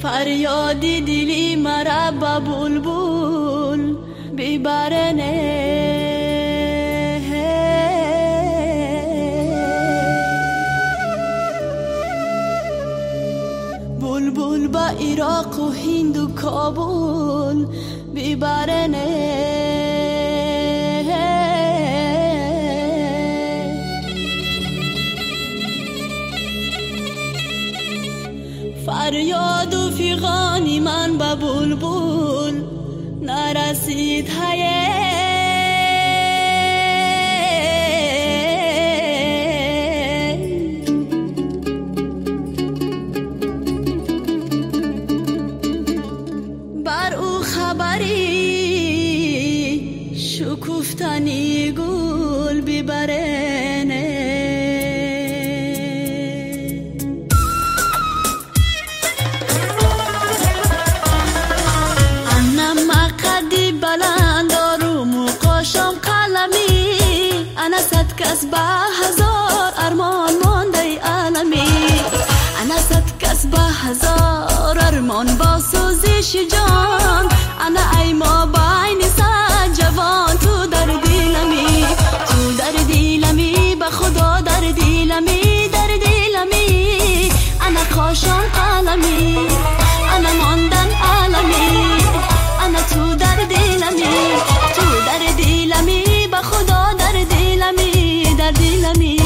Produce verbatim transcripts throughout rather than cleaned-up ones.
فریادی دلی مرا با بلبل ببرنه. بلبل با عراق و هند و کابل ببرنه. فریاد و فیغانی من با بلبل نرسید هیه. بر او خبری شکفتنی گل ببرنه. کس به هزار ارمان مانده عالمی. انا صد کس به هزار ارمان با سوزش جان. انا ای ما بین صد جوان تو در دیلمی. تو در دیلمی به خدا در دیلمی در دیلمی. انا کاشان عالمی انا ماندن عالمی. انا تو در دیلمی تو در دیلمی به خدا در دیلمی در دیلمی.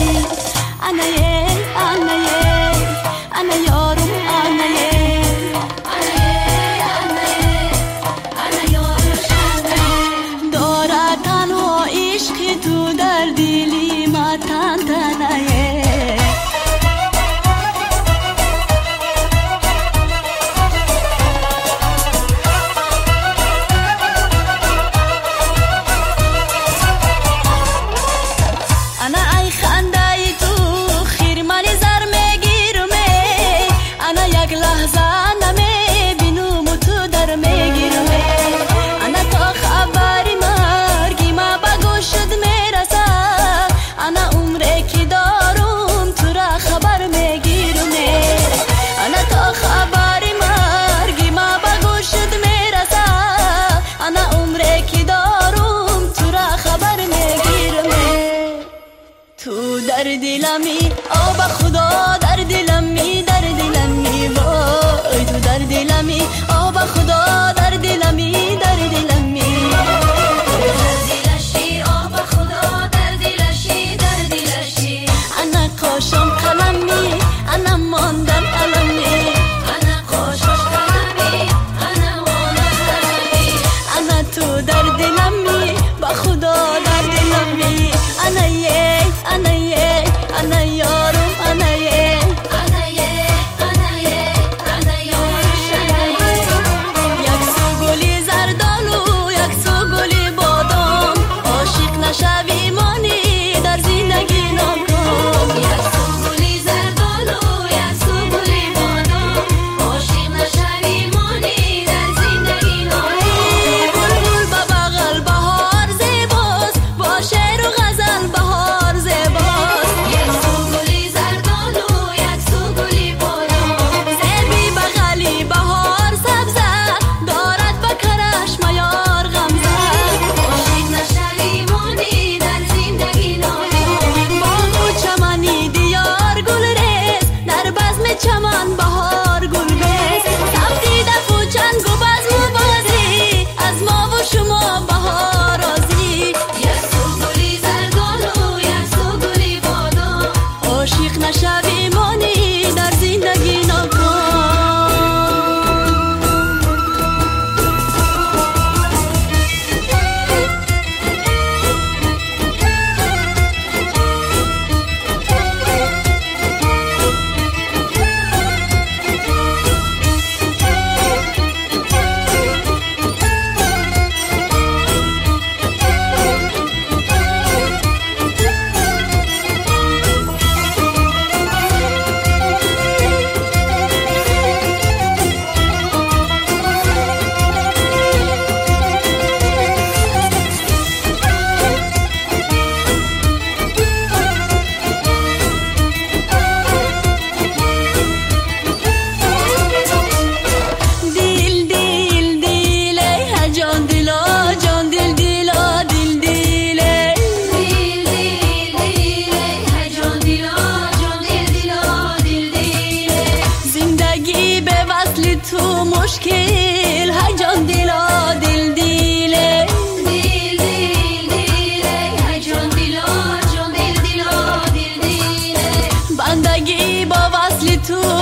مشکل های جان دیلا دل دیله دل دل دیله های جان دیلا جان دل دیلا دل دیله بندگی با وصل تو